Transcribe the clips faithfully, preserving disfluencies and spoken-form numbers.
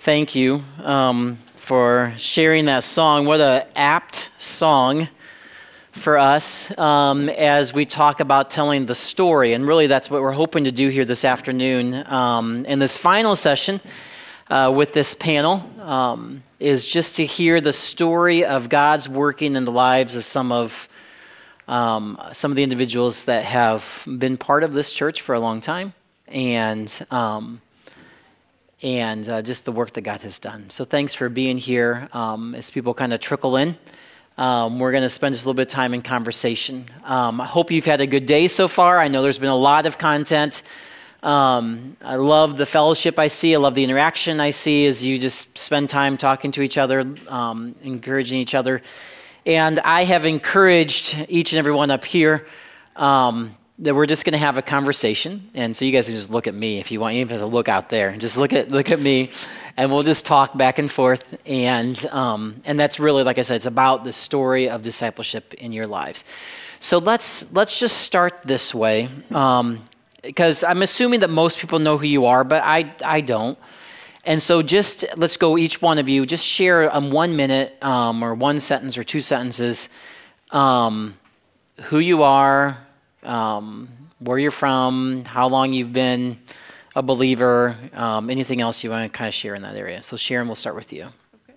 thank you um, for sharing that song. What an apt song for us um, as we talk about telling the story. And really that's what we're hoping to do here this afternoon um, in this final session uh, with this panel um, is just to hear the story of God's working in the lives of some of um, some of the individuals that have been part of this church for a long time, and um, and uh, just the work that God has done. So thanks for being here. Um, as people kind of trickle in, um, we're going to spend just a little bit of time in conversation. Um, I hope you've had a good day so far. I know there's been a lot of content. Um, I love the fellowship I see. I love the interaction I see as you just spend time talking to each other, um, encouraging each other. And I have encouraged each and every one up here um, that we're just going to have a conversation. And so you guys can just look at me if you want. You don't have to look out there. Just look at look at me, and we'll just talk back and forth. And um, and that's really, like I said, it's about the story of discipleship in your lives. So let's let's just start this way, um, because I'm assuming that most people know who you are, but I I don't. And so just let's go, each one of you, just share um, one minute um, or one sentence or two sentences, um, who you are, um, where you're from, how long you've been a believer, um, anything else you want to kind of share in that area. So Sharon, we'll start with you. Okay.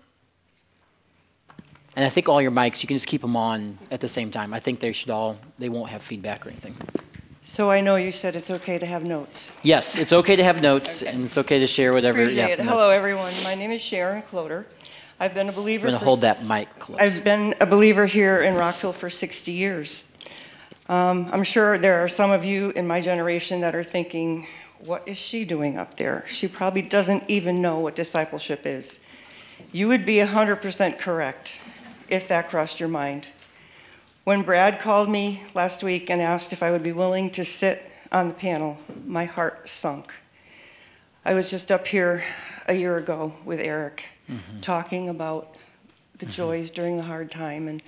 And I think all your mics, you can just keep them on at the same time. I think they should all, they won't have feedback or anything. So I know you said it's okay to have notes. Yes, it's okay to have notes, okay. And it's okay to share whatever. Appreciate yeah, it. Hello, everyone. My name is Sharon Cloder. I've been a believer. I'm going to hold that mic close. I've been a believer here in Rockville for sixty years. Um, I'm sure there are some of you in my generation that are thinking, what is she doing up there? She probably doesn't even know what discipleship is. You would be one hundred percent correct if that crossed your mind. When Brad called me last week and asked if I would be willing to sit on the panel, my heart sunk. I was just up here a year ago with Eric, mm-hmm. talking about the mm-hmm. joys during the hard time, and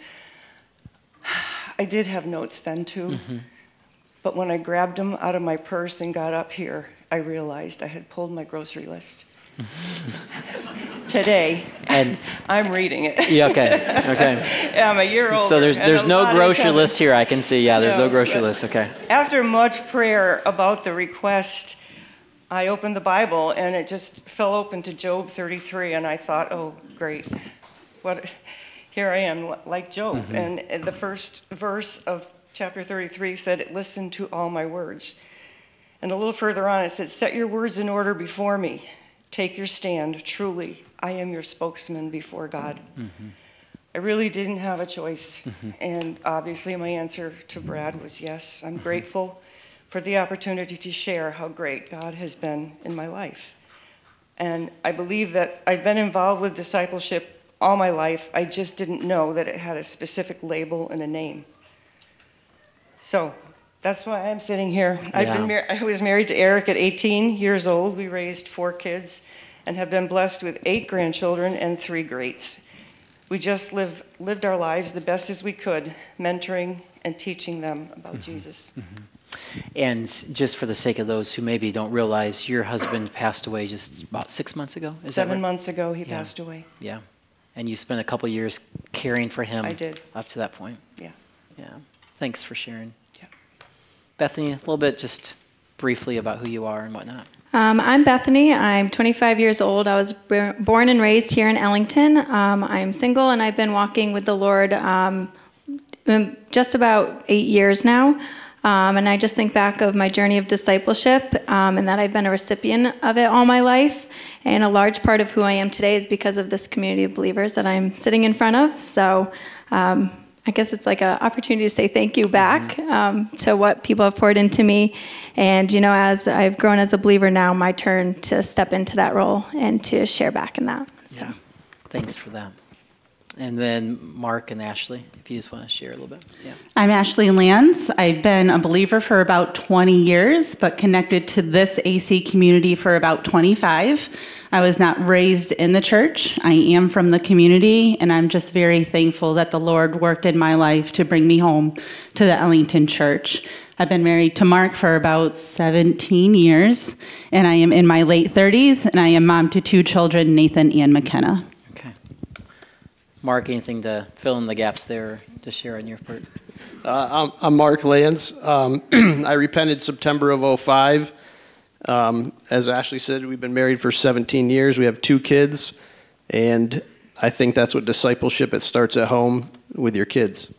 I did have notes then too, mm-hmm. but when I grabbed them out of my purse and got up here, I realized I had pulled my grocery list. Today, and I'm reading it. Yeah, okay, okay. Yeah, I'm a year old. So there's there's no grocery list here I can see. Yeah, there's no, no grocery list, okay. After much prayer about the request, I opened the Bible and it just fell open to Job thirty-three, and I thought, oh, great. What? Here I am, like Job. Mm-hmm. And the first verse of chapter thirty-three said, listen to all my words. And a little further on it said, set your words in order before me. Take your stand. Truly, I am your spokesman before God. Mm-hmm. I really didn't have a choice. Mm-hmm. And obviously my answer to Brad was yes. I'm mm-hmm. grateful for the opportunity to share how great God has been in my life. And I believe that I've been involved with discipleship all my life. I just didn't know that it had a specific label and a name. So that's why I'm sitting here. Yeah. I've been mar- I was married to Eric at eighteen years old. We raised four kids and have been blessed with eight grandchildren and three greats. We just live, lived our lives the best as we could, mentoring and teaching them about mm-hmm. Jesus. Mm-hmm. And just for the sake of those who maybe don't realize, your husband passed away just about six months ago? Is Seven that right? months ago, he yeah. passed away. Yeah. And you spent a couple years caring for him. I did. Up to that point. Yeah. Yeah. Thanks for sharing. Yeah. Bethany, a little bit just briefly about who you are and whatnot. Um, I'm Bethany. I'm twenty-five years old. I was b- born and raised here in Ellington. Um, I'm single, and I've been walking with the Lord um, just about eight years now. Um, and I just think back of my journey of discipleship um, and that I've been a recipient of it all my life. And a large part of who I am today is because of this community of believers that I'm sitting in front of. So um, I guess it's like an opportunity to say thank you back um, to what people have poured into me. And, you know, as I've grown as a believer now, my turn to step into that role and to share back in that. So, yeah. Thanks for that. And then Mark and Ashley, if you just want to share a little bit. Yeah. I'm Ashley Lands. I've been a believer for about twenty years, but connected to this A C community for about twenty-five. I was not raised in the church. I am from the community, and I'm just very thankful that the Lord worked in my life to bring me home to the Ellington church. I've been married to Mark for about seventeen years, and I am in my late thirties, and I am mom to two children, Nathan and McKenna. Okay. Mark, anything to fill in the gaps there, to share on your part? Uh, I'm, I'm Mark Lands. Um, I repented September of oh five. Um, as Ashley said, we've been married for seventeen years. We have two kids, and I think that's what discipleship, it starts at home with your kids.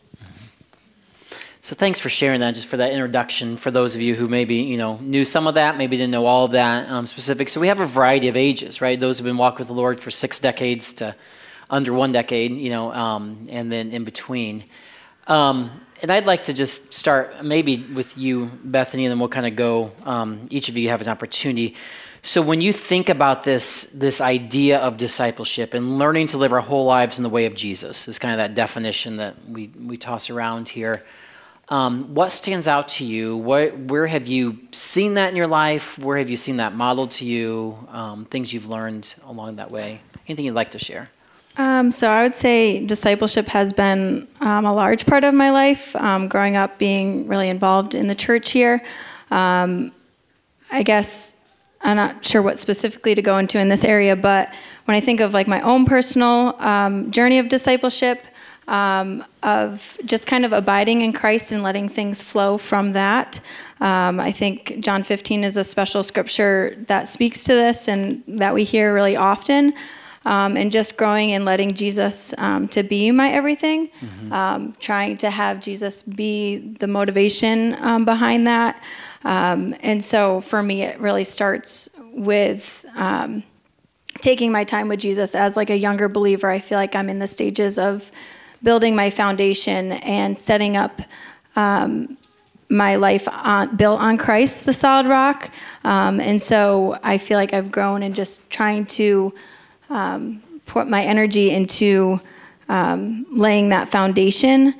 So thanks for sharing that, just for that introduction, for those of you who maybe, you know, knew some of that, maybe didn't know all of that um, specific. So we have a variety of ages, right? Those who have been walking with the Lord for six decades to under one decade, you know, um, and then in between. Um, and I'd like to just start maybe with you, Bethany, and then we'll kind of go, um, each of you have an opportunity. So when you think about this, this idea of discipleship and learning to live our whole lives in the way of Jesus, is kind of that definition that we, we toss around here. Um, what stands out to you? What, where have you seen that in your life? Where have you seen that modeled to you? Um, things you've learned along that way? Anything you'd like to share? Um, so I would say discipleship has been um, a large part of my life, um, growing up being really involved in the church here. Um, I guess I'm not sure what specifically to go into in this area, but when I think of like my own personal um, journey of discipleship, Um, of just kind of abiding in Christ and letting things flow from that. Um, I think John fifteen is a special scripture that speaks to this and that we hear really often. Um, and just growing and letting Jesus um, to be my everything, mm-hmm. um, trying to have Jesus be the motivation um, behind that. Um, and so for me, it really starts with um, taking my time with Jesus as like a younger believer. I feel like I'm in the stages of building my foundation and setting up um, my life on, built on Christ, the solid rock. Um, and so I feel like I've grown in just trying to um, put my energy into um, laying that foundation.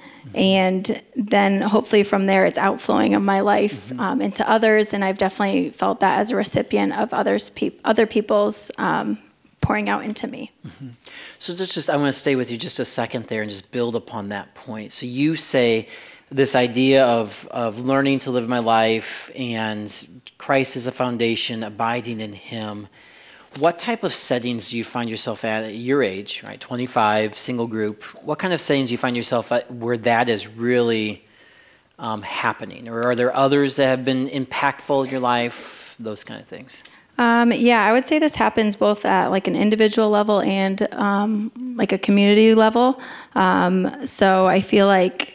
And then hopefully from there, it's outflowing of my life um, into others. And I've definitely felt that as a recipient of others, pe- other people's um, pouring out into me. Mm-hmm. So just, just I want to stay with you just a second there and just build upon that point. So you say this idea of, of learning to live my life and Christ is a foundation, abiding in him. What type of settings do you find yourself at at your age, right? twenty-five, single group. What kind of settings do you find yourself at where that is really um, happening? Or are there others that have been impactful in your life? Those kind of things. Um, yeah, I would say this happens both at like an individual level and um, like a community level. Um, so I feel like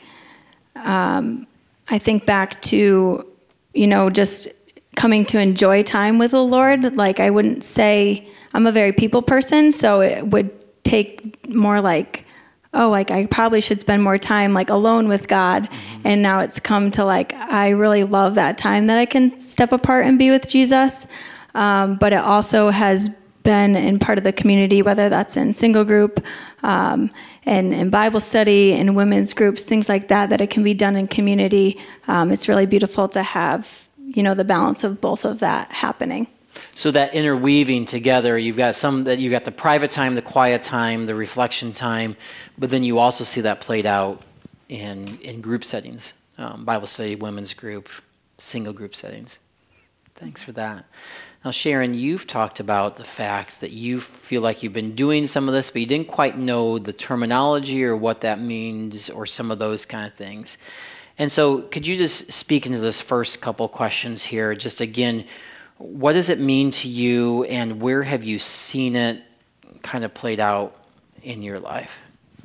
um, I think back to, you know, just coming to enjoy time with the Lord. Like I wouldn't say I'm a very people person, so it would take more like, oh, like I probably should spend more time like alone with God. Mm-hmm. And now it's come to like, I really love that time that I can step apart and be with Jesus. Um, but it also has been in part of the community, whether that's in single group um, and in Bible study and women's groups, things like that, that it can be done in community. Um, it's really beautiful to have, you know, the balance of both of that happening. So that interweaving together, you've got some that you've got the private time, the quiet time, the reflection time, but then you also see that played out in in group settings, um, Bible study, women's group, single group settings. Thanks for that. Now, Sharon, you've talked about the fact that you feel like you've been doing some of this, but you didn't quite know the terminology or what that means or some of those kind of things. And so could you just speak into this first couple questions here? Just again, what does it mean to you and where have you seen it kind of played out in your life?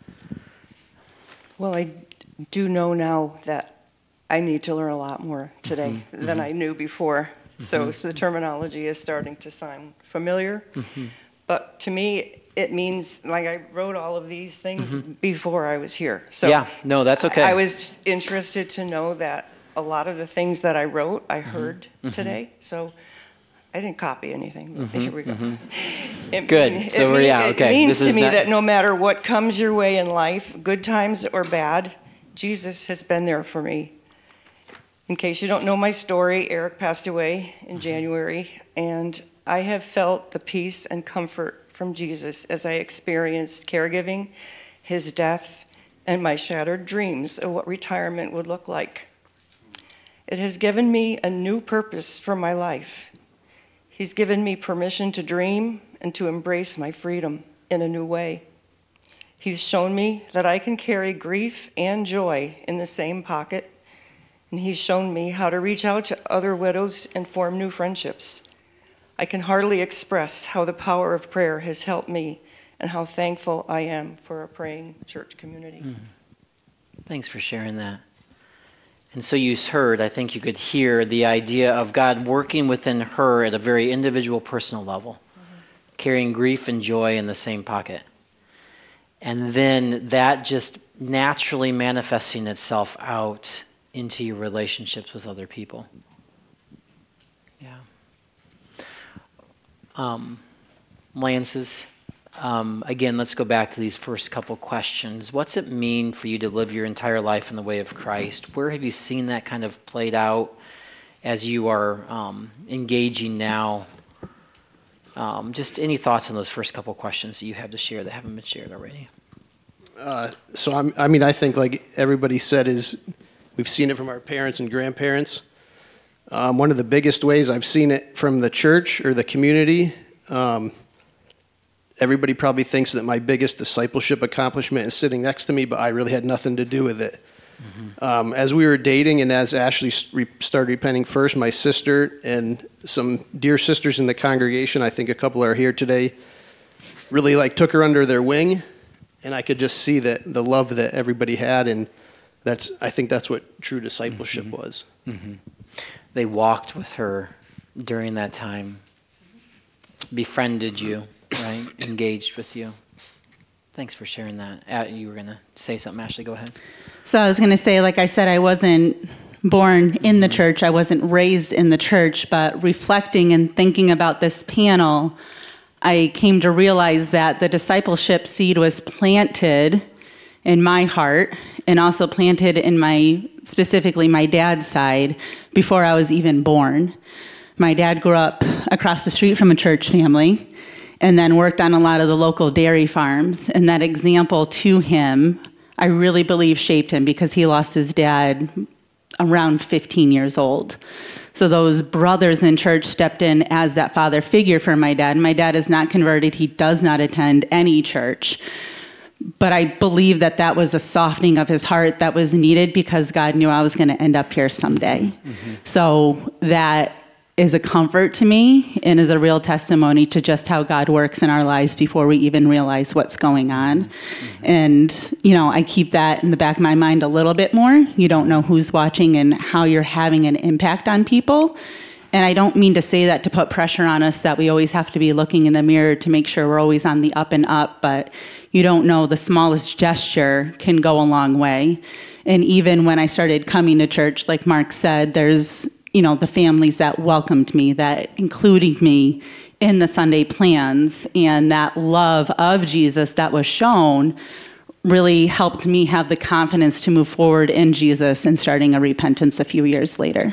Well, I do know now that I need to learn a lot more today mm-hmm. than mm-hmm. I knew before. So, mm-hmm. so the terminology is starting to sound familiar. Mm-hmm. But to me, it means, like I wrote all of these things mm-hmm. before I was here. So yeah, no, that's okay. I, I was interested to know that a lot of the things that I wrote, I mm-hmm. heard mm-hmm. today. So I didn't copy anything. But mm-hmm. Here we go. Mm-hmm. It Good. Mean, so it, we're, yeah, it okay. means this to me not... that no matter what comes your way in life, good times or bad, Jesus has been there for me. In case you don't know my story, Eric passed away in January, and I have felt the peace and comfort from Jesus as I experienced caregiving, his death, and my shattered dreams of what retirement would look like. It has given me a new purpose for my life. He's given me permission to dream and to embrace my freedom in a new way. He's shown me that I can carry grief and joy in the same pocket, and he's shown me how to reach out to other widows and form new friendships. I can hardly express how the power of prayer has helped me and how thankful I am for a praying church community. Mm. Thanks for sharing that. And so you heard, I think you could hear the idea of God working within her at a very individual, personal level, mm-hmm. carrying grief and joy in the same pocket. And then that just naturally manifesting itself out into your relationships with other people. Yeah. Um, Lances, um, again, let's go back to these first couple questions. What's it mean for you to live your entire life in the way of Christ? Where have you seen that kind of played out as you are um, engaging now? Um, just any thoughts on those first couple questions that you have to share that haven't been shared already? Uh, so, I'm, I mean, I think like everybody said is we've seen it from our parents and grandparents. Um, one of the biggest ways I've seen it from the church or the community, um, everybody probably thinks that my biggest discipleship accomplishment is sitting next to me, but I really had nothing to do with it. Mm-hmm. Um, as we were dating and as Ashley started repenting first, my sister and some dear sisters in the congregation, I think a couple are here today, really like took her under their wing, and I could just see that the love that everybody had, and that's I think that's what true discipleship mm-hmm. was. Mm-hmm. They walked with her during that time, befriended you, right? Engaged with you. Thanks for sharing that. Uh, you were going to say something, Ashley. Go ahead. So I was going to say, like I said, I wasn't born in the church. I wasn't raised in the church, but reflecting and thinking about this panel, I came to realize that the discipleship seed was planted in my heart and also planted in my, specifically my dad's side, before I was even born. My dad grew up across the street from a church family and then worked on a lot of the local dairy farms. And that example to him, I really believe shaped him, because he lost his dad around fifteen years old. So those brothers in church stepped in as that father figure for my dad. My dad is not converted. He does not attend any church. But I believe that that was a softening of his heart that was needed, because God knew I was going to end up here someday. Mm-hmm. So that is a comfort to me and is a real testimony to just how God works in our lives before we even realize what's going on. Mm-hmm. And, you know, I keep that in the back of my mind a little bit more. You don't know who's watching and how you're having an impact on people. And I don't mean to say that to put pressure on us that we always have to be looking in the mirror to make sure we're always on the up and up, but you don't know, the smallest gesture can go a long way. And even when I started coming to church, like Mark said, there's, you know, the families that welcomed me, that included me in the Sunday plans, and that love of Jesus that was shown really helped me have the confidence to move forward in Jesus and starting a repentance a few years later.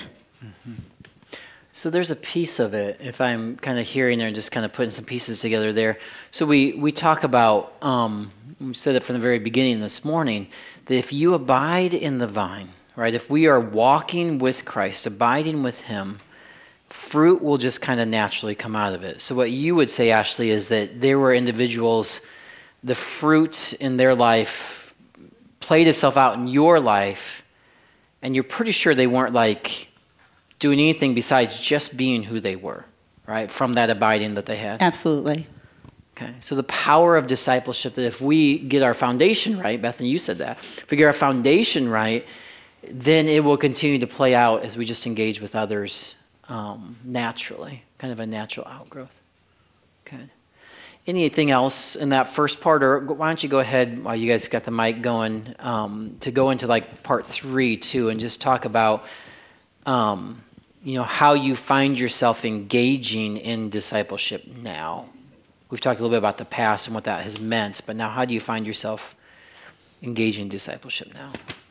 So there's a piece of it, if I'm kind of hearing there and just kind of putting some pieces together there. So we, we talk about, um, we said it from the very beginning this morning, that if you abide in the vine, right, if we are walking with Christ, abiding with him, fruit will just kind of naturally come out of it. So what you would say, Ashley, is that there were individuals, the fruit in their life played itself out in your life, and you're pretty sure they weren't like doing anything besides just being who they were, right? From that abiding that they had. Absolutely. Okay, so the power of discipleship, that if we get our foundation right, Bethany, you said that, if we get our foundation right, then it will continue to play out as we just engage with others um, naturally, kind of a natural outgrowth. Good. Anything else in that first part, or why don't you go ahead while you guys got the mic going um, to go into like part three too, and just talk about um, you know, how you find yourself engaging in discipleship now. We've talked a little bit about the past and what that has meant, but now how do you find yourself engaging in discipleship now?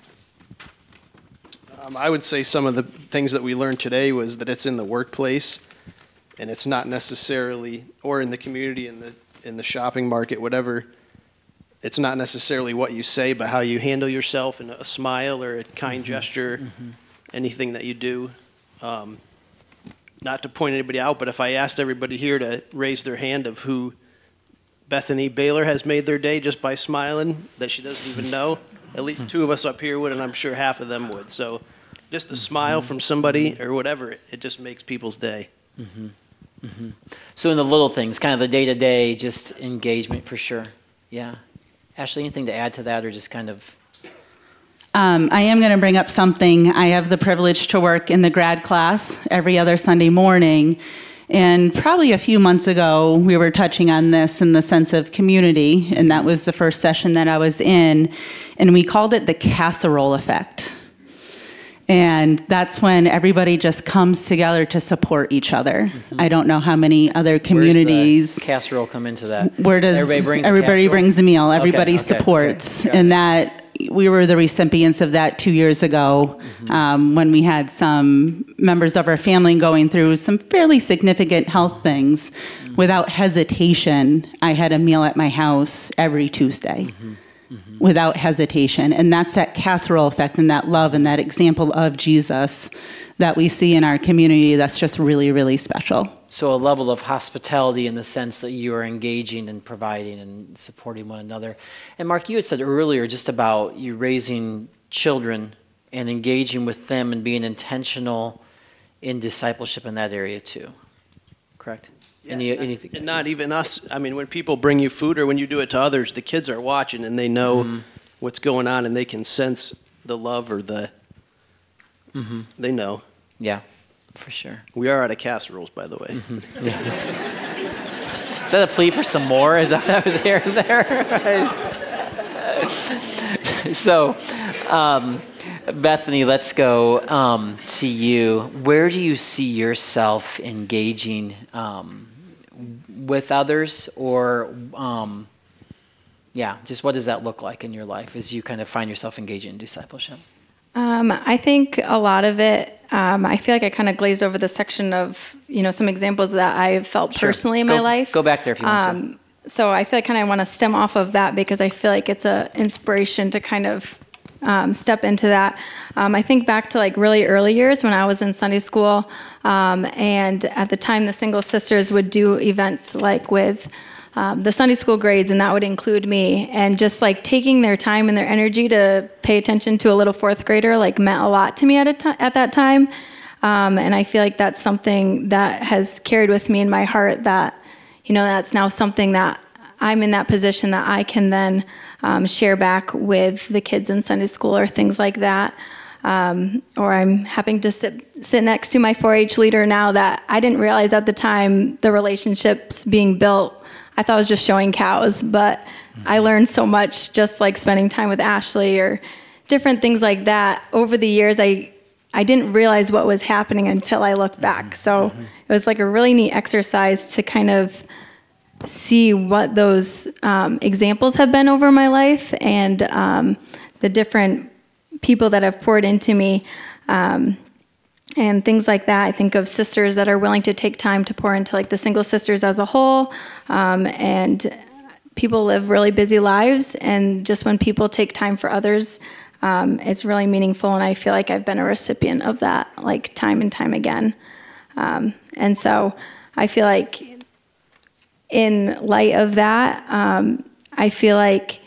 Um, I would say some of the things that we learned today was that it's in the workplace, and it's not necessarily, or in the community, in the in the shopping market, whatever. It's not necessarily what you say, but how you handle yourself, and a smile or a kind mm-hmm. gesture. Mm-hmm. anything that you do. Um, not to point anybody out, but if I asked everybody here to raise their hand of who Bethany Baylor has made their day just by smiling, that she doesn't even know, at least two of us up here would, and I'm sure half of them would. So just a smile from somebody or whatever, it just makes people's day. Mm-hmm. Mm-hmm. So in the little things, kind of the day-to-day, just engagement for sure. Yeah. Ashley, anything to add to that, or just kind of... Um, I am going to bring up something. I have the privilege to work in the grad class every other Sunday morning. And probably a few months ago, we were touching on this in the sense of community. And that was the first session that I was in. And we called it the casserole effect. And that's when everybody just comes together to support each other. Mm-hmm. I don't know how many other communities. Where's the casserole come into that? Where does everybody brings everybody a brings a meal? Everybody okay, supports, okay, okay. And that we were the recipients of that two years ago, mm-hmm. um, when we had some members of our family going through some fairly significant health things. Mm-hmm. Without hesitation, I had a meal at my house every Tuesday. Mm-hmm. Mm-hmm. Without hesitation. And that's that casserole effect and that love and that example of Jesus that we see in our community that's just really, really special. So a level of hospitality in the sense that you are engaging and providing and supporting one another. And Mark, you had said earlier just about you raising children and engaging with them and being intentional in discipleship in that area too. Correct? Yeah, Any, not, anything? And not even us. I mean, when people bring you food or when you do it to others, the kids are watching and they know mm-hmm. what's going on and they can sense the love or the, mm-hmm. they know. Yeah, for sure. We are out of casseroles, by the way. Mm-hmm. Yeah. Is that a plea for some more? Is that what I was hearing there? So, um, Bethany, let's go um, to you. Where do you see yourself engaging um, with others, or um, yeah, just what does that look like in your life as you kind of find yourself engaging in discipleship? Um, I think a lot of it, um, I feel like I kind of glazed over the section of, you know, some examples that I've felt Sure. personally in go, my life. Go back there if you want um, to. So I feel like kind of want to stem off of that because I feel like it's an inspiration to kind of um, step into that. Um, I think back to like really early years when I was in Sunday school, um, and at the time the Single Sisters would do events like with Um, the Sunday school grades, and that would include me, and just like taking their time and their energy to pay attention to a little fourth grader like meant a lot to me at a t- at that time, um, and I feel like that's something that has carried with me in my heart, that, you know, that's now something that I'm in that position that I can then um, share back with the kids in Sunday school or things like that. Um, or I'm having to sit, sit next to my four H leader now that I didn't realize at the time the relationships being built. I thought I was just showing cows, but mm-hmm. I learned so much just like spending time with Ashley or different things like that. Over the years, I I didn't realize what was happening until I looked back. Mm-hmm. So mm-hmm. it was like a really neat exercise to kind of see what those um, examples have been over my life and um, the different people that have poured into me. Um, And things like that. I think of sisters that are willing to take time to pour into like the Single Sisters as a whole. Um, and people live really busy lives. And just when people take time for others, um, it's really meaningful. And I feel like I've been a recipient of that like time and time again. Um, and so I feel like in light of that, um, I feel like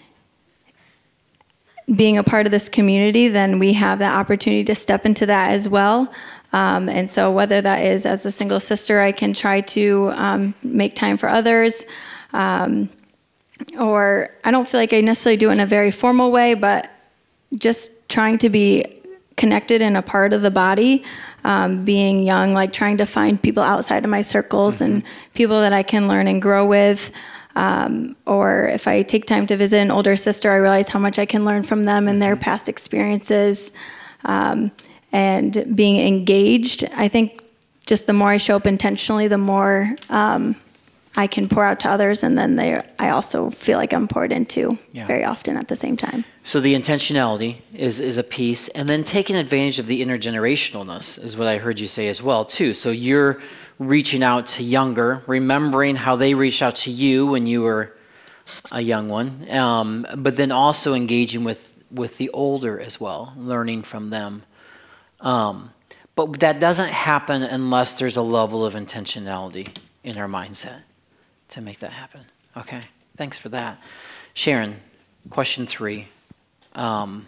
being a part of this community, then we have that opportunity to step into that as well. Um, and so whether that is as a single sister, I can try to um, make time for others. Um, or I don't feel like I necessarily do it in a very formal way, but just trying to be connected in a part of the body, um, being young, like trying to find people outside of my circles mm-hmm. and people that I can learn and grow with. Um, or if I take time to visit an older sister, I realize how much I can learn from them and their past experiences. Um, and being engaged, I think just the more I show up intentionally, the more um, I can pour out to others. And then they, I also feel like I'm poured into yeah. very often at the same time. So the intentionality is, is a piece. And then taking advantage of the intergenerationalness is what I heard you say as well, too. So you're reaching out to younger, remembering how they reached out to you when you were a young one, um, but then also engaging with, with the older as well, learning from them. Um, but that doesn't happen unless there's a level of intentionality in our mindset to make that happen. Okay, thanks for that. Sharon, question three. Um,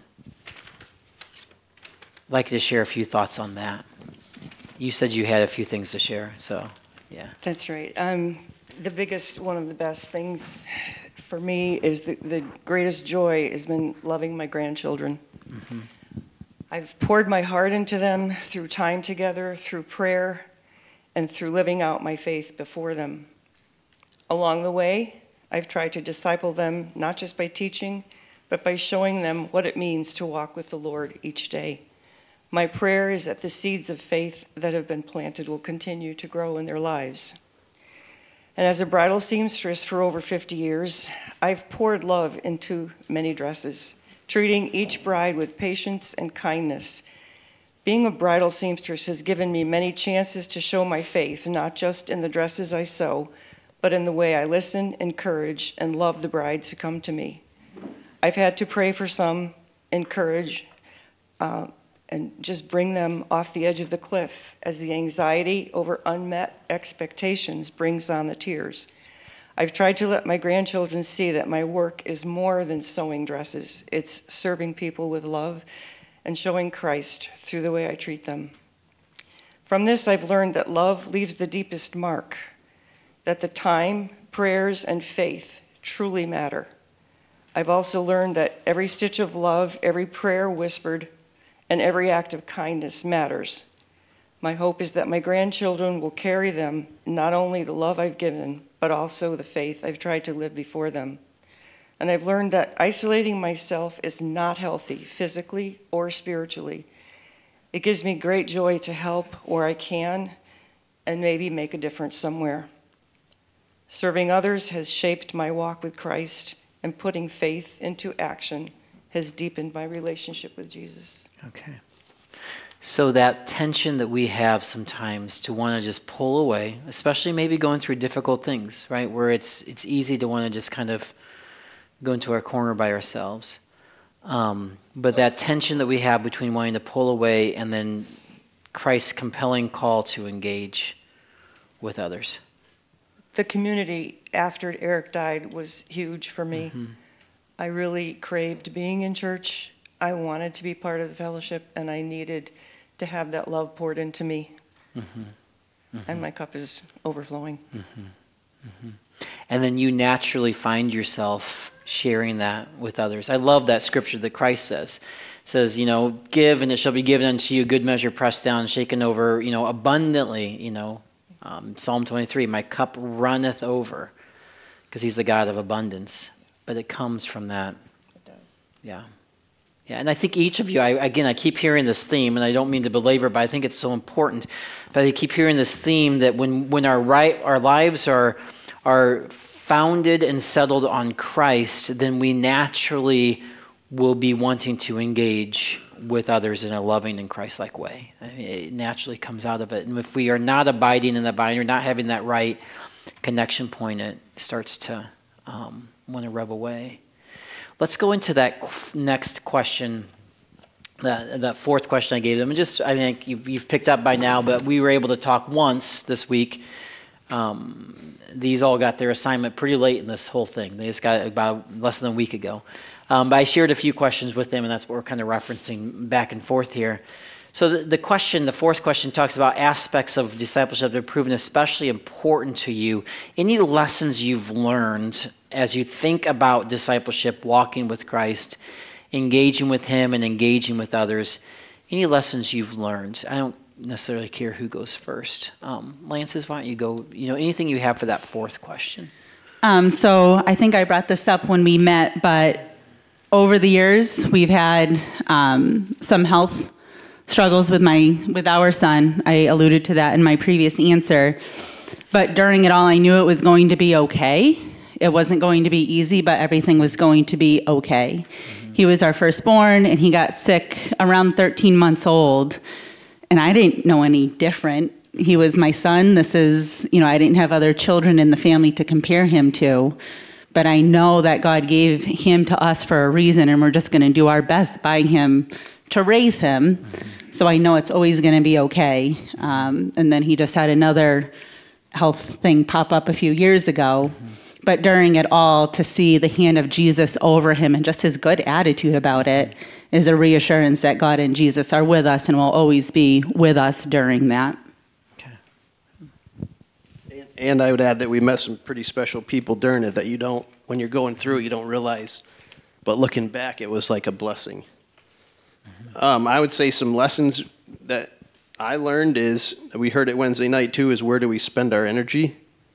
I'd like to share a few thoughts on that. You said you had a few things to share, so yeah. That's right. Um, the biggest, one of the best things for me is the, the greatest joy has been loving my grandchildren. Mm-hmm. I've poured my heart into them through time together, through prayer, and through living out my faith before them. Along the way, I've tried to disciple them, not just by teaching, but by showing them what it means to walk with the Lord each day. My prayer is that the seeds of faith that have been planted will continue to grow in their lives. And as a bridal seamstress for over fifty years, I've poured love into many dresses, treating each bride with patience and kindness. Being a bridal seamstress has given me many chances to show my faith, not just in the dresses I sew, but in the way I listen, encourage, and love the brides who come to me. I've had to pray for some, encourage, uh, and just bring them off the edge of the cliff as the anxiety over unmet expectations brings on the tears. I've tried to let my grandchildren see that my work is more than sewing dresses. It's serving people with love and showing Christ through the way I treat them. From this, I've learned that love leaves the deepest mark, that the time, prayers, and faith truly matter. I've also learned that every stitch of love, every prayer whispered, and every act of kindness matters. My hope is that my grandchildren will carry them not only the love I've given, but also the faith I've tried to live before them. And I've learned that isolating myself is not healthy, physically or spiritually. It gives me great joy to help where I can and maybe make a difference somewhere. Serving others has shaped my walk with Christ, and putting faith into action has deepened my relationship with Jesus. Okay. So that tension that we have sometimes to want to just pull away, especially maybe going through difficult things, right? Where it's it's easy to want to just kind of go into our corner by ourselves. Um, but that tension that we have between wanting to pull away and then Christ's compelling call to engage with others. The community after Eric died was huge for me. Mm-hmm. I really craved being in church. I wanted to be part of the fellowship, and I needed to have that love poured into me. Mm-hmm. Mm-hmm. And my cup is overflowing. Mm-hmm. Mm-hmm. And then you naturally find yourself sharing that with others. I love that scripture that Christ says. It says, you know, give and it shall be given unto you, good measure, pressed down, shaken over, you know, abundantly, you know. Um, Psalm twenty-three, my cup runneth over, because he's the God of abundance. But it comes from that. Yeah. Yeah, and I think each of you, I, again, I keep hearing this theme, and I don't mean to belabor, but I think it's so important. But I keep hearing this theme that when, when our right, our lives are are founded and settled on Christ, then we naturally will be wanting to engage with others in a loving and Christ-like way. I mean, it naturally comes out of it. And if we are not abiding in the body, or not having that right connection point, it starts to um, want to rub away. Let's go into that next question, that, that fourth question I gave them. And just, I think you've, you've picked up by now, but we were able to talk once this week. Um, these all got their assignment pretty late in this whole thing. They just got it about less than a week ago. Um, but I shared a few questions with them, and that's what we're kind of referencing back and forth here. So the, the question, the fourth question, talks about aspects of discipleship that have proven especially important to you. Any lessons you've learned as you think about discipleship, walking with Christ, engaging with him and engaging with others, any lessons you've learned? I don't necessarily care who goes first. Um, Lances, why don't you go, you know, anything you have for that fourth question? Um, so I think I brought this up when we met, but over the years, we've had um, some health struggles with my with our son. I alluded to that in my previous answer. But during it all, I knew it was going to be okay. It wasn't going to be easy, but everything was going to be okay. Mm-hmm. He was our firstborn, and he got sick around thirteen months old. And I didn't know any different. He was my son. This is, you know, I didn't have other children in the family to compare him to. But I know that God gave him to us for a reason, and we're just going to do our best by him to raise him. So I know it's always going to be okay. Um, and then he just had another health thing pop up a few years ago. But during it all, to see the hand of Jesus over him and just his good attitude about it is a reassurance that God and Jesus are with us and will always be with us during that. And, and I would add that we met some pretty special people during it that you don't, when you're going through, you don't realize. But looking back, it was like a blessing. Um, I would say some lessons that I learned is, we heard it Wednesday night too, is where do we spend our energy?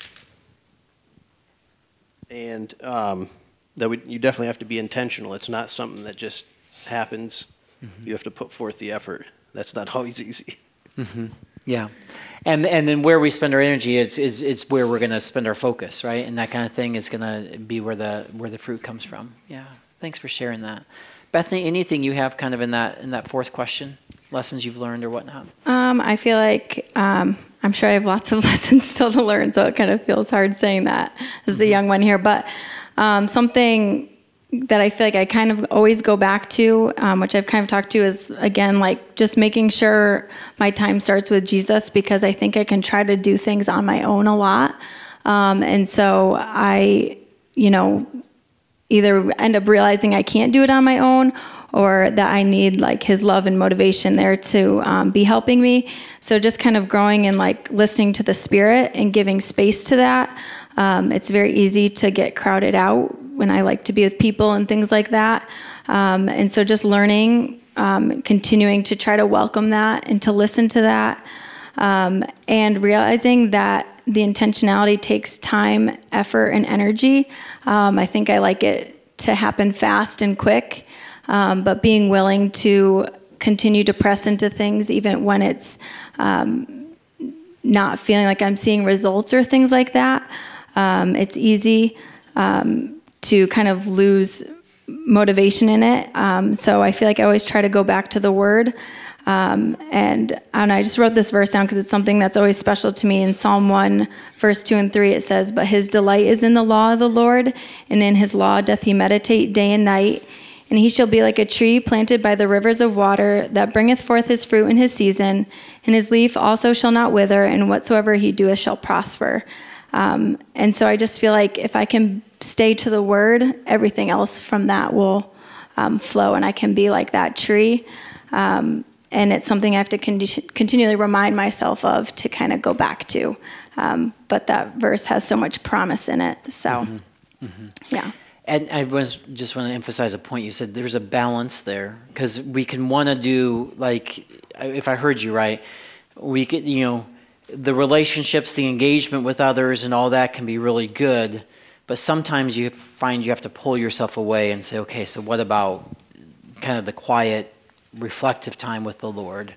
And um, that we, you definitely have to be intentional. It's not something that just happens. Mm-hmm. You have to put forth the effort. That's not always easy. Mm-hmm. Yeah. And and then where we spend our energy is, is it's where we're going to spend our focus, right? And that kind of thing is going to be where the where the fruit comes from. Yeah. Thanks for sharing that. Bethany, anything you have kind of in that in that fourth question? Lessons you've learned or whatnot? Um, I feel like um, I'm sure I have lots of lessons still to learn, so it kind of feels hard saying that as the young one here. But um, something that I feel like I kind of always go back to, um, which I've kind of talked to, is, again, like just making sure my time starts with Jesus, because I think I can try to do things on my own a lot. Um, and so I, you know, either end up realizing I can't do it on my own, or that I need like his love and motivation there to um, be helping me. So just kind of growing and like listening to the Spirit and giving space to that. Um, it's very easy to get crowded out when I like to be with people and things like that. Um, and so just learning, um, continuing to try to welcome that and to listen to that. Um, and realizing that the intentionality takes time, effort, and energy. Um, I think I like it to happen fast and quick. Um, but being willing to continue to press into things even when it's um, not feeling like I'm seeing results or things like that. Um, it's easy um, to kind of lose motivation in it. Um, so I feel like I always try to go back to the Word. Um, and I don't know, I just wrote this verse down because it's something that's always special to me. In Psalm one, verse two and three, it says, "But his delight is in the law of the Lord, and in his law doth he meditate day and night. And he shall be like a tree planted by the rivers of water, that bringeth forth his fruit in his season, and his leaf also shall not wither, and whatsoever he doeth shall prosper." Um, and so I just feel like if I can stay to the Word, everything else from that will um, flow, and I can be like that tree. Um, and it's something I have to con- continually remind myself of to kind of go back to. Um, but that verse has so much promise in it. So, Mm-hmm. Mm-hmm. yeah. And I was just want to emphasize a point you said. There's a balance there, because we can want to do, like, if I heard you right, we could, you know, the relationships, the engagement with others and all that can be really good, but sometimes you find you have to pull yourself away and say, okay, so what about kind of the quiet, reflective time with the Lord,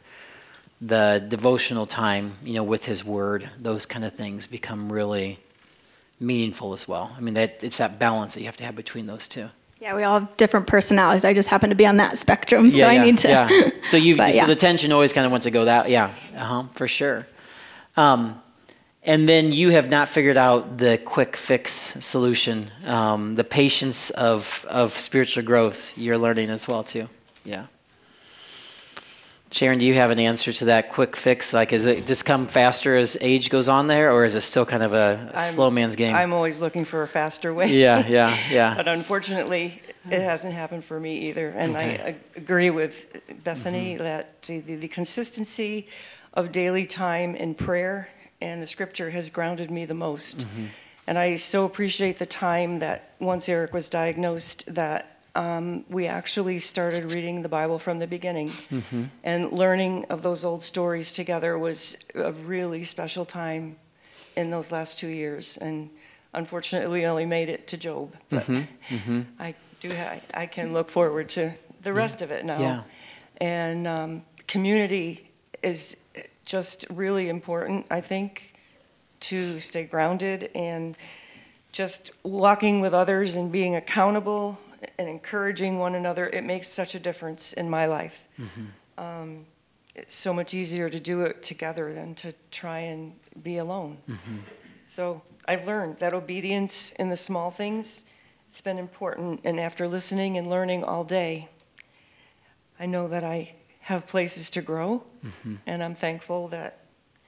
the devotional time, you know, with his Word? Those kind of things become really meaningful as well. I mean, that it's that balance that you have to have between those two. Yeah, we all have different personalities. I just happen to be on that spectrum, so yeah, I yeah, need to. Yeah. So you, But, so yeah. the tension always kind of wants to go that. Yeah. Uh huh. For sure. Um, and then you have not figured out the quick fix solution. Um, the patience of of spiritual growth you're learning as well too. Yeah. Sharon, do you have an answer to that quick fix? Like, is it just come faster as age goes on there, or is it still kind of a, a slow man's game? I'm always looking for a faster way. Yeah, yeah, yeah. But unfortunately, it hasn't happened for me either. And Okay. I ag- agree with Bethany Mm-hmm. that the, the consistency of daily time in prayer and the Scripture has grounded me the most. Mm-hmm. And I so appreciate the time that once Eric was diagnosed, that um, we actually started reading the Bible from the beginning. Mm-hmm. And learning of those old stories together was a really special time in those last two years. And unfortunately, we only made it to Job. But Mm-hmm. Mm-hmm. I do. Ha- I can look forward to the rest of it now. Yeah. And um, community is just really important, I think, to stay grounded and just walking with others and being accountable and encouraging one another. It makes such a difference in my life. Mm-hmm. Um, it's so much easier to do it together than to try and be alone. Mm-hmm. So I've learned that obedience in the small things, it's been important. And after listening and learning all day, I know that I have places to grow, mm-hmm. and I'm thankful that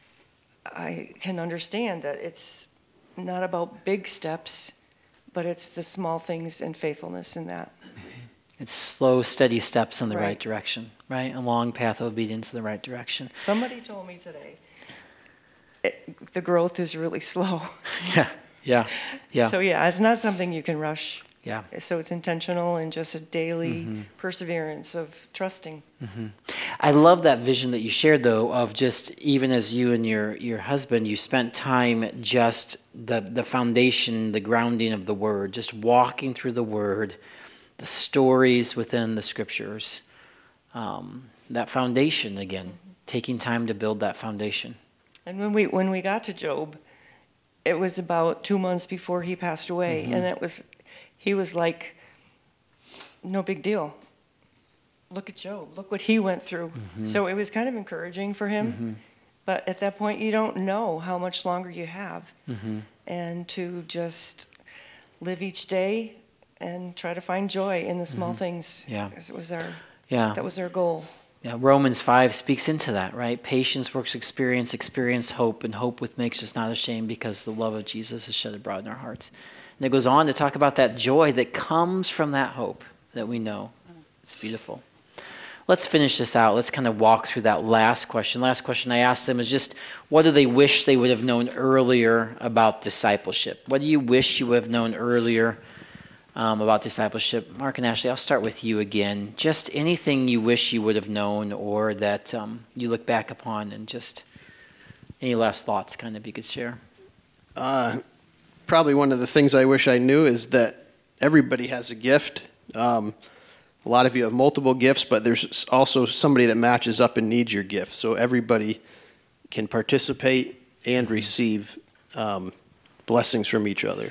I can understand that it's not about big steps, but it's the small things and faithfulness in that. It's slow, steady steps in the right, Right. direction, right? A long path of obedience in the right direction. Somebody told me today, it, the growth is really slow. Yeah, yeah, yeah, So yeah, it's not something you can rush. yeah. So it's intentional and just a daily Mm-hmm. perseverance of trusting. I love that vision that you shared, though, of just even as you and your, your husband, you spent time just the, the foundation, the grounding of the Word, just walking through the Word, the stories within the Scriptures, um, that foundation again, taking time to build that foundation. And when we when we got to Job, it was about two months before he passed away, Mm-hmm. and it was he was like, no big deal. Look at Job. Look what he went through. Mm-hmm. So it was kind of encouraging for him. But at that point, you don't know how much longer you have, Mm-hmm. and to just live each day and try to find joy in the small things. Yeah. 'Cause it was our Yeah. that was our goal. Yeah, Romans five speaks into that, right? Patience works experience, experience hope, and hope with makes us not ashamed because the love of Jesus is shed abroad in our hearts. And it goes on to talk about that joy that comes from that hope that we know. It's beautiful. Let's finish this out. Let's kind of walk through that last question. Last question I asked them is just, what do they wish they would have known earlier about discipleship? What do you wish you would have known earlier Um, about discipleship? Mark and Ashley, I'll start with you again. Just anything you wish you would have known or that um, you look back upon, and just any last thoughts kind of you could share. Uh, probably one of the things I wish I knew is that everybody has a gift. Um, a lot of you have multiple gifts, but there's also somebody that matches up and needs your gift. So everybody can participate and receive um, blessings from each other.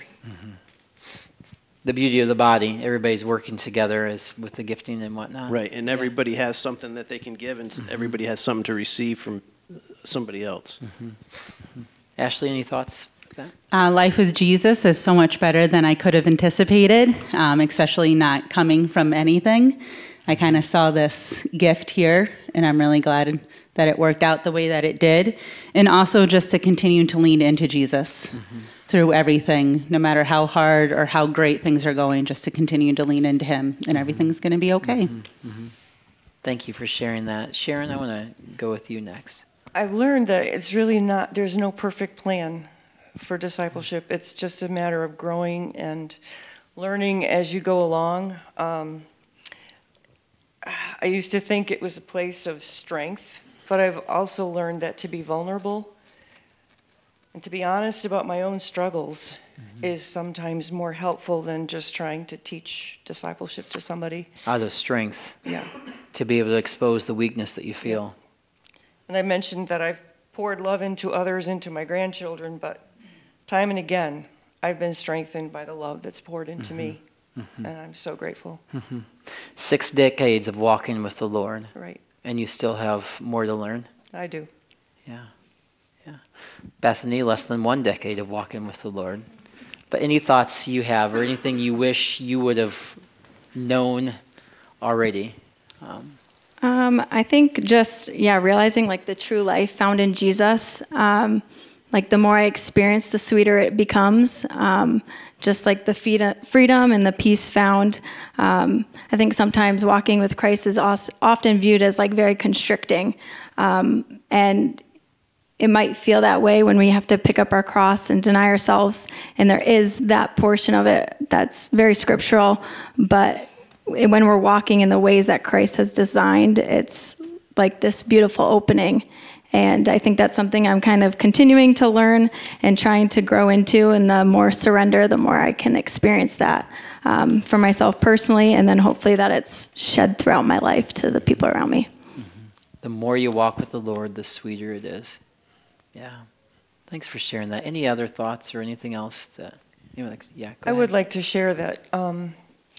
The beauty of the body, everybody's working together as with the gifting and whatnot. Right, and everybody has something that they can give, and everybody has something to receive from somebody else. Ashley, any thoughts? Uh, life with Jesus is so much better than I could have anticipated, um, especially not coming from anything. I kind of saw this gift here, and I'm really glad that it worked out the way that it did. And also just to continue to lean into Jesus mm-hmm. through everything, no matter how hard or how great things are going, just to continue to lean into him, and mm-hmm. everything's going to be okay. Mm-hmm. Mm-hmm. Thank you for sharing that. Sharon, I want to go with you next. I've learned that it's really not, there's no perfect plan for discipleship. It's just a matter of growing and learning as you go along. Um, I used to think it was a place of strength, but I've also learned that to be vulnerable and to be honest about my own struggles mm-hmm. is sometimes more helpful than just trying to teach discipleship to somebody. Out of strength. Yeah. To be able to expose the weakness that you feel. And I mentioned that I've poured love into others, into my grandchildren, but time and again, I've been strengthened by the love that's poured into mm-hmm. me, mm-hmm. and I'm so grateful. Mm-hmm. Six decades of walking with the Lord. Right. And you still have more to learn? I do. Yeah. Yeah. Bethany, less than one decade of walking with the Lord. But any thoughts you have or anything you wish you would have known already? Um, Um, I think just, yeah, realizing like the true life found in Jesus, um, like the more I experience, the sweeter it becomes. Um, just like the freedom and the peace found. Um, I think sometimes walking with Christ is often viewed as like very constricting. Um, and it might feel that way when we have to pick up our cross and deny ourselves. And there is that portion of it that's very scriptural, but when we're walking in the ways that Christ has designed, it's like this beautiful opening. And I think that's something I'm kind of continuing to learn and trying to grow into. And the more surrender, the more I can experience that um, for myself personally. And then hopefully that it's shed throughout my life to the people around me. Mm-hmm. The more you walk with the Lord, the sweeter it is. Yeah. Thanks for sharing that. Any other thoughts or anything else that you know? Like, yeah. Go I ahead. would like to share that. Um,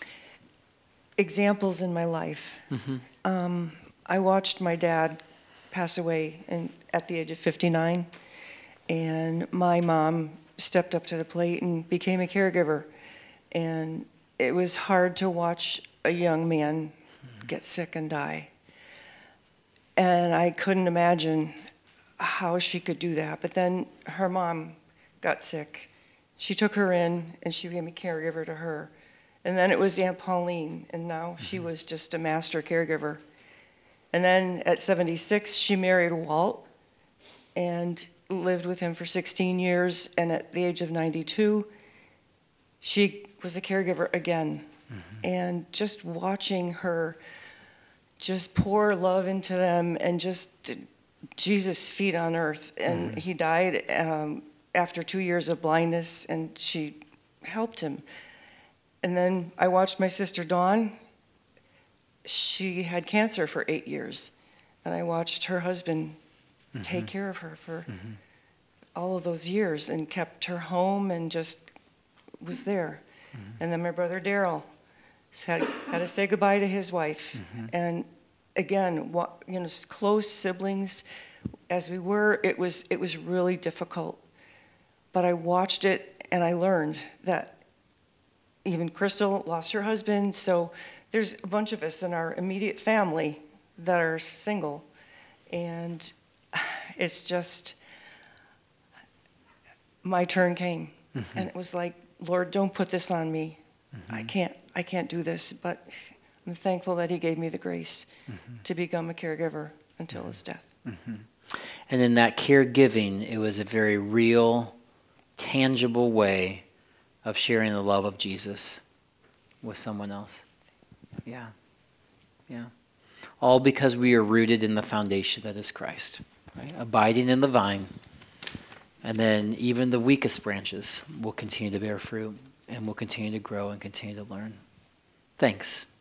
examples in my life. Mm-hmm. Um, I watched my dad pass away in, at the age of fifty-nine, and my mom stepped up to the plate and became a caregiver. And it was hard to watch a young man get sick and die. And I couldn't imagine how she could do that. But then her mom got sick. She took her in, and she became a caregiver to her. And then it was Aunt Pauline, and now mm-hmm. she was just a master caregiver. And then at seventy-six, she married Walt and lived with him for sixteen years. And at the age of ninety-two, she was a caregiver again. Mm-hmm. And just watching her just pour love into them and just Jesus' feet on earth. And mm-hmm. he died um, after two years of blindness, and she helped him. And then I watched my sister Dawn. She had cancer for eight years, and I watched her husband mm-hmm. take care of her for mm-hmm. all of those years and kept her home and just was there. Mm-hmm. And then my brother Daryl had, had to say goodbye to his wife. Mm-hmm. And again, what, you know, close siblings as we were, it was it was really difficult. But I watched it, and I learned that even Crystal lost her husband, so there's a bunch of us in our immediate family that are single, and it's just, my turn came, mm-hmm. and it was like, Lord, don't put this on me. Mm-hmm. I can't, I can't do this, but I'm thankful that he gave me the grace mm-hmm. to become a caregiver until mm-hmm. his death. Mm-hmm. And in that caregiving, it was a very real, tangible way of sharing the love of Jesus with someone else. Yeah, yeah. All because we are rooted in the foundation that is Christ, right? Abiding in the vine. And then even the weakest branches will continue to bear fruit and will continue to grow and continue to learn. Thanks.